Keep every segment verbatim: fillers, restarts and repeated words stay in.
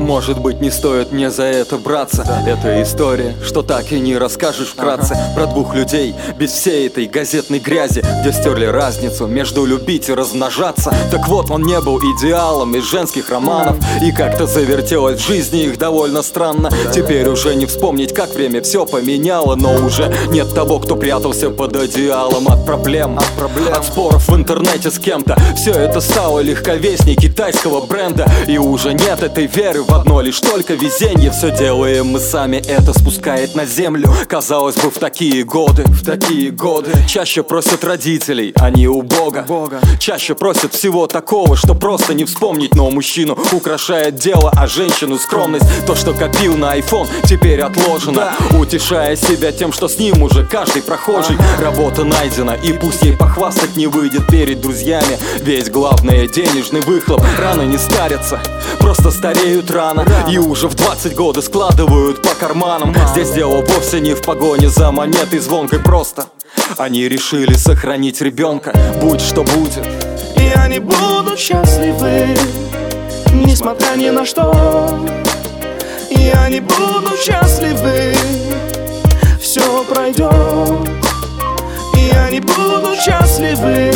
Может быть, не стоит мне за это браться. Это история, что так и не расскажешь вкратце. Про двух людей без всей этой газетной грязи, где стерли разницу между любить и размножаться. Так вот, он не был идеалом из женских романов, и как-то завертелось в жизни их довольно странно. Теперь уже не вспомнить, как время все поменяло, но уже нет того, кто прятался под одеялом от проблем, от, проблем. От споров в интернете с кем-то. Все это стало легковесней китайского бренда, и уже нет этой веры в одно лишь только везенье. Все делаем мы сами, это спускает на землю. Казалось бы, в такие годы, в такие годы чаще просят родителей, а не у Бога. Чаще просят всего такого, что просто не вспомнить. Но мужчину украшает дело, а женщину скромность. То, что копил на айфон, теперь отложено, утешая себя тем, что с ним уже каждый прохожий. Работа найдена, и пусть ей похвастать не выйдет перед друзьями. Ведь главное — денежный выхлоп. Раны не старятся, просто стареют рано, и уже в двадцать годы складывают по карманам. Здесь дело вовсе не в погоне за монетой звонкой, просто они решили сохранить ребенка, будь что будет. И они будут счастливы, несмотря ни на что. И они будут счастливы, все пройдет. И они будут счастливы,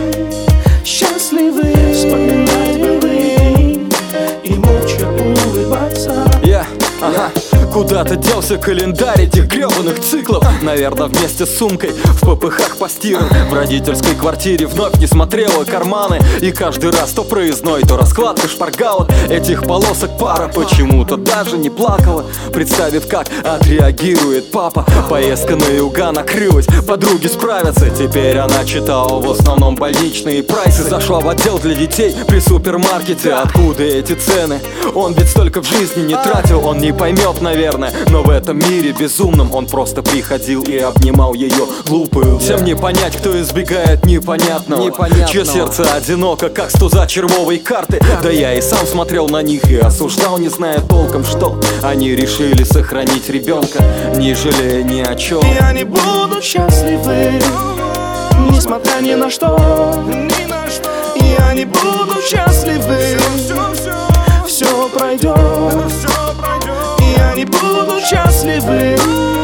счастливы, вспоминать былые и молча улыбаться. Yeah, ага. Куда-то делся календарь этих гребаных циклов. Наверное, вместе с сумкой в ППХ постиран. В родительской квартире вновь не смотрела карманы, и каждый раз то проездной, то раскладка шпаргалок. Этих полосок пара почему-то даже не плакала, представив, как отреагирует папа. Поездка на юга накрылась, подруги справятся. Теперь она читала в основном больничные прайсы. Зашла в отдел для детей при супермаркете. Откуда эти цены? Он ведь столько в жизни не тратил, он не поймет, наверное. Но в этом мире безумном он просто приходил и обнимал ее глупую. Всем не понять, кто избегает непонятного, непонятного. Чье сердце одиноко, как с туза червовой карты. Да я и сам смотрел на них и осуждал, не зная толком, что они решили сохранить ребенка, не жалея ни о чем. И они будут счастливы, несмотря ни на что. И они будут счастливы, все пройдет. И они будут счастливы,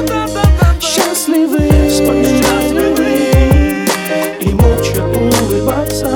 счастливы, вспоминать былые и молча улыбаться.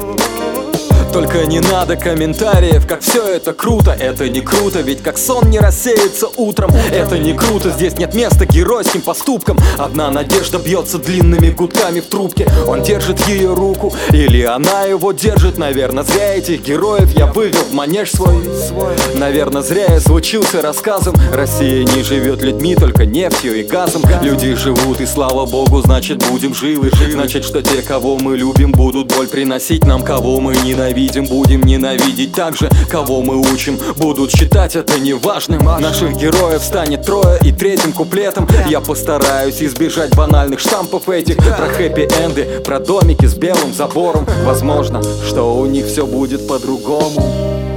Только не надо комментариев, как все это круто. Это не круто, ведь как сон не рассеется утром. Это не круто, здесь нет места геройским поступкам. Одна надежда бьется длинными гудками в трубке. Он держит ее руку, или она его держит. Наверное, зря этих героев я вывел в манеж свой. Наверное, зря я звучился рассказом. Россия не живет людьми, только нефтью и газом. Люди живут, и слава богу, значит будем живы. Значит, что те, кого мы любим, будут боль приносить нам. Кого мы ненавидим, будем ненавидеть так же. Кого мы учим, будут считать это неважным. Наших героев станет трое, и третьим куплетом я постараюсь избежать банальных штампов этих. Про хэппи-энды, про домики с белым забором. Возможно, что у них все будет по-другому.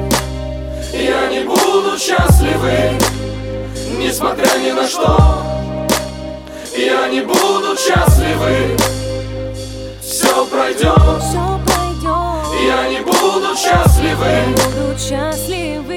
И они будут счастливы, несмотря ни на что. И они будут счастливы, все пройдет. И они будут счастливы, будут счастливы.